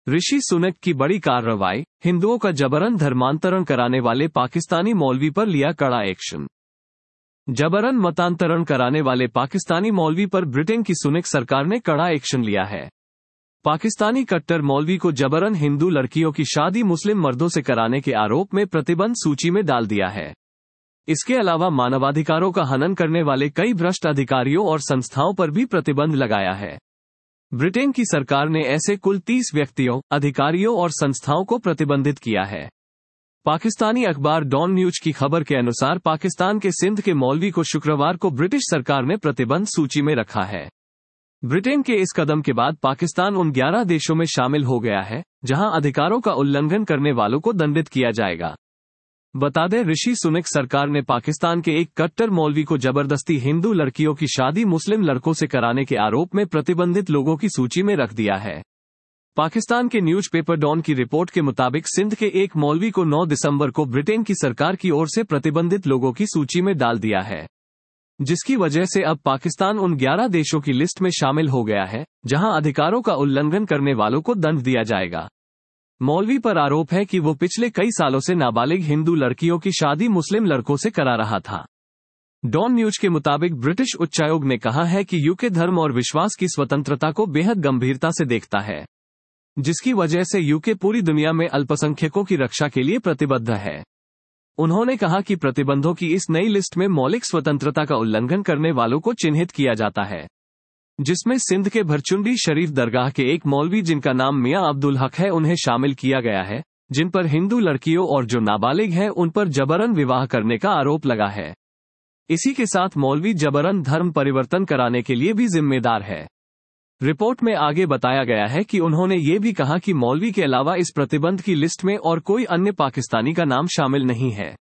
ऋषि सुनक की बड़ी कार्रवाई, हिंदुओं का जबरन धर्मांतरण कराने वाले पाकिस्तानी मौलवी पर लिया कड़ा एक्शन। जबरन मतांतरण कराने वाले पाकिस्तानी मौलवी पर ब्रिटेन की सुनक सरकार ने कड़ा एक्शन लिया है। पाकिस्तानी कट्टर मौलवी को जबरन हिंदू लड़कियों की शादी मुस्लिम मर्दों से कराने के आरोप में प्रतिबंध सूची में डाल दिया है। इसके अलावा मानवाधिकारों का हनन करने वाले कई भ्रष्ट अधिकारियों और संस्थाओं पर भी प्रतिबंध लगाया है। ब्रिटेन की सरकार ने ऐसे कुल 30 व्यक्तियों, अधिकारियों और संस्थाओं को प्रतिबंधित किया है। पाकिस्तानी अखबार डॉन न्यूज की खबर के अनुसार पाकिस्तान के सिंध के मौलवी को शुक्रवार को ब्रिटिश सरकार ने प्रतिबंध सूची में रखा है। ब्रिटेन के इस कदम के बाद पाकिस्तान उन 11 देशों में शामिल हो गया है जहां अधिकारों का उल्लंघन करने वालों को दंडित किया जाएगा। बता दें, ऋषि सुनक सरकार ने पाकिस्तान के एक कट्टर मौलवी को जबरदस्ती हिंदू लड़कियों की शादी मुस्लिम लड़कों से कराने के आरोप में प्रतिबंधित लोगों की सूची में रख दिया है। पाकिस्तान के न्यूज़पेपर डॉन की रिपोर्ट के मुताबिक सिंध के एक मौलवी को 9 दिसंबर को ब्रिटेन की सरकार की ओर से प्रतिबंधित लोगों की सूची में डाल दिया है, जिसकी वजह से अब पाकिस्तान उन 11 देशों की लिस्ट में शामिल हो गया है जहां अधिकारों का उल्लंघन करने वालों को दंड दिया जाएगा। मौलवी पर आरोप है कि वो पिछले कई सालों से नाबालिग हिंदू लड़कियों की शादी मुस्लिम लड़कों से करा रहा था। डॉन न्यूज के मुताबिक ब्रिटिश उच्चायोग ने कहा है कि यूके धर्म और विश्वास की स्वतंत्रता को बेहद गंभीरता से देखता है, जिसकी वजह से यूके पूरी दुनिया में अल्पसंख्यकों की रक्षा के लिए प्रतिबद्ध है। उन्होंने कहा कि प्रतिबंधों की इस नई लिस्ट में मौलिक स्वतंत्रता का उल्लंघन करने वालों को चिन्हित किया जाता है, जिसमें सिंध के भरचुंडी शरीफ दरगाह के एक मौलवी जिनका नाम मियां अब्दुल हक है उन्हें शामिल किया गया है, जिन पर हिंदू लड़कियों और जो नाबालिग हैं उन पर जबरन विवाह करने का आरोप लगा है। इसी के साथ मौलवी जबरन धर्म परिवर्तन कराने के लिए भी जिम्मेदार है। रिपोर्ट में आगे बताया गया है कि उन्होंने ये भी कहा कि मौलवी के अलावा इस प्रतिबंध की लिस्ट में और कोई अन्य पाकिस्तानी का नाम शामिल नहीं है।